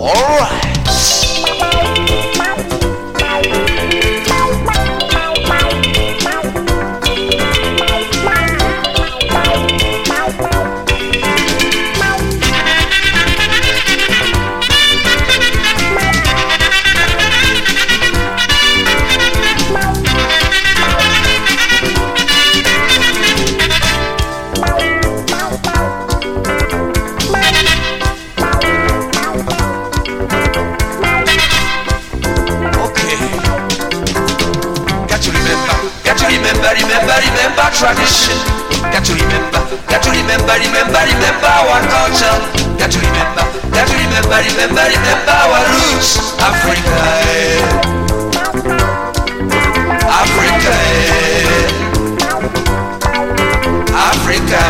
Remember tradition. Got to remember our culture. Got to remember our roots. Africa, Africa, Africa,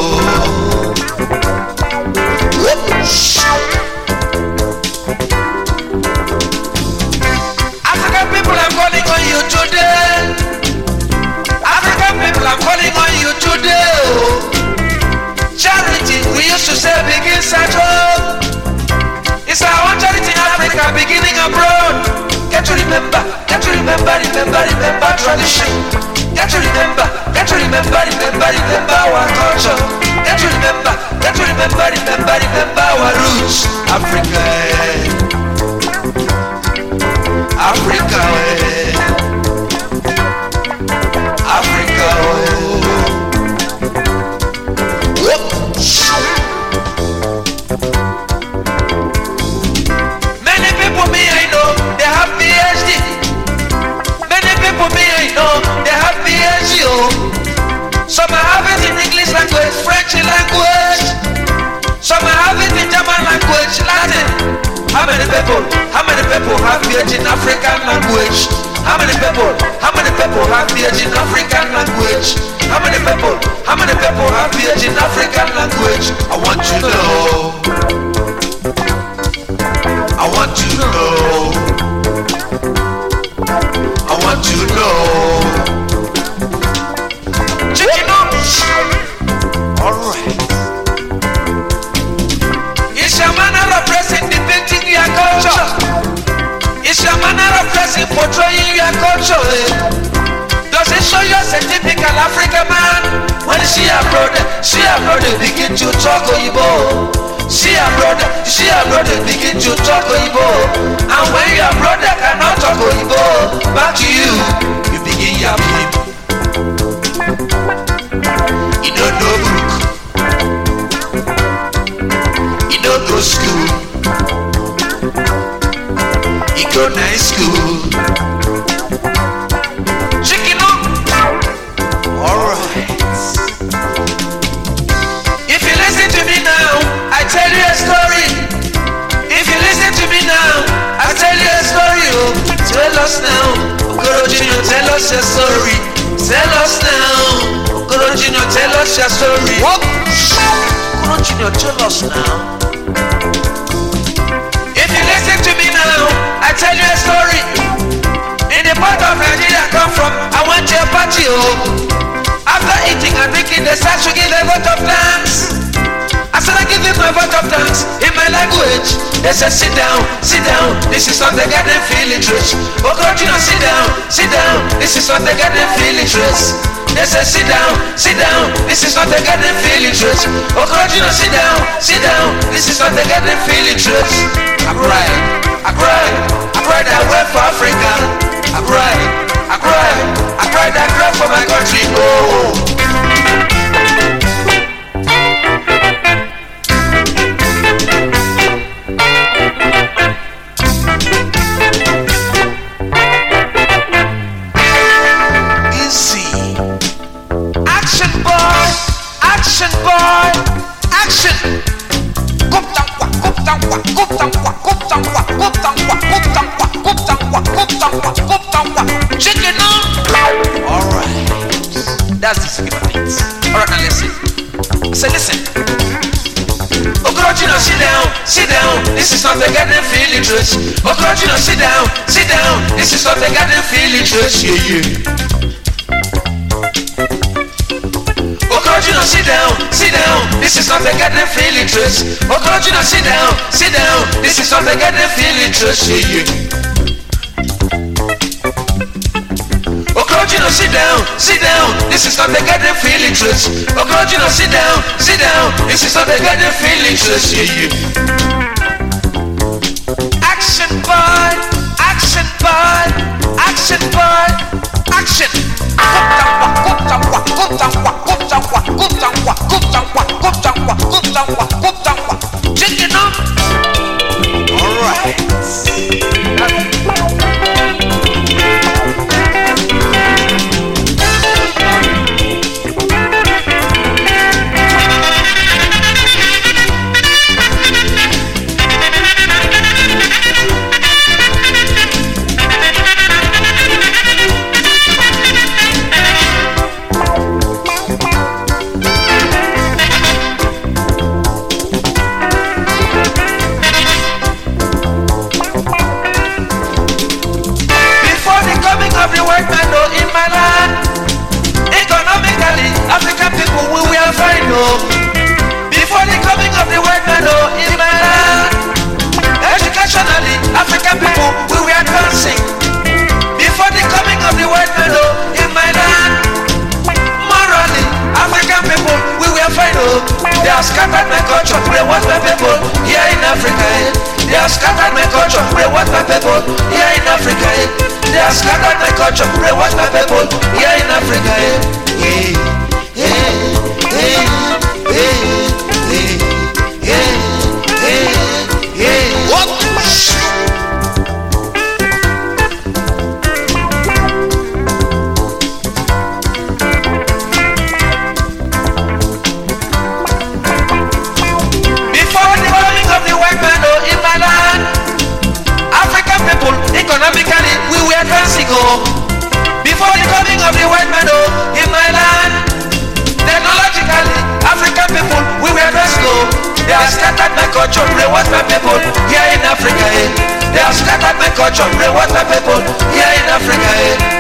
African people, I'm calling on you today. African people, I'm calling on you today. Charity, we used to say begins at home. It's our own charity in Africa, beginning abroad. Get to remember tradition. Get to remember our culture. Get to remember our roots. Africa, Africa, Africa. Many people me I know, they have PhD. Many people me I know, they have PhD. Some have it in English language, French language. Some have it in German language, Latin. How many people have PhD in African language? How many people have PhD in African language? How many people have PhD in African language? I want to know. I want to know. I want to know. Chicken up. Alright. It's your manner of dressing depicting your culture. It's your manner of dressing portraying your culture. Does it show you as a typical African man? When she abroad, begin to talk Oyibo. She abroad, begin to talk Oyibo. And when your brother cannot talk Oyibo, back to you, you begin yapping. You don't know book. You don't go school. You go night school. Chicken up. Alright. If you listen to me now, I tell you a story. If you listen to me now, I tell you a story. Oh, tell us now. Okoro Junior, tell us your story. Tell us now. Okoro Junior, tell us your story. What? Okoro Junior, tell us now. If you listen to me now, I tell you a story. In the part of Nigeria I come from, I went to a party. Oh. After eating and drinking, they start to give a vote of thanks. I started giving my vote of thanks in my language. They said, sit down, this is what they get them feeling rich. Okoro Junior, sit down, this is what they get them feeling rich. They said, sit down, this is what they get them feeling rich. Okoro Junior, sit down, this is what they get them feeling rich. I cried, I went for Africa. I cried for my country. Oh. Easy. Action boy, action. Chicken on. Alright. That's the second beat. Alright, now listen. Say listen. Okoro Junior, sit down. This is not the garden feeling rich. Okoro Junior, sit down. This is not the garden feeling rich. Yeah. Okoro Junior, sit down. This is not the garden feeling rich. Okoro Junior, sit down. This is not the garden feeling to see you. Okrojino, sit down, sit down. This is not the garden feeling to see. Okrojino, sit down, sit down. This is not the garden feeling to see you. Action boy, action boy, action boy, action. Chicken up. All right. Before the coming of the white man, in my land, educationally, African people, we were advancing. Before the coming of the white man, in my land, morally, African people, we were fine. They have scattered my culture, they want my people here in Africa. They have scattered my culture, they want my people here in Africa. They have scattered my culture, they want my people here in Africa. What? Before the coming of the white man in my land, African people, economically, we were advancing. Before the coming of the white man in my land, technologically, African people, we were advancing. They have scattered my culture, they want my people here in Africa. They have scattered my culture, they want my people here in Africa.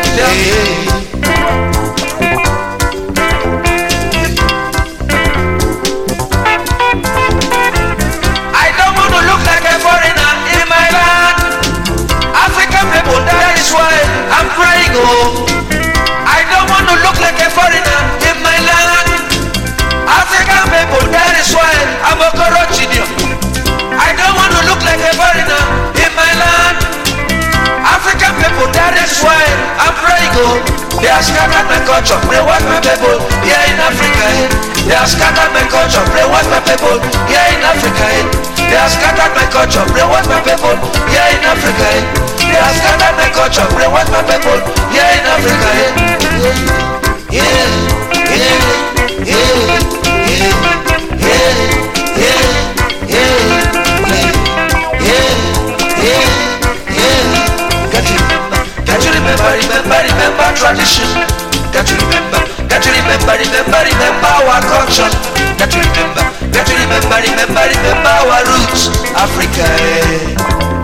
I don't want to look like a foreigner in my land. African people, that is why I'm crying. I don't want to look like a foreigner in my land. African people, that is why I'm a Okorochidio. I don't want to look like a foreigner in my land. African people, that is why I'm praying. They have scattered my culture, they want my people here in Africa. They have scattered my culture, they want my people here in Africa. They have scattered my culture, they want my people here in Africa. They have scattered my culture, they want my people here in Africa. Remember tradition. Got to remember our culture. Got to remember our roots, Africa.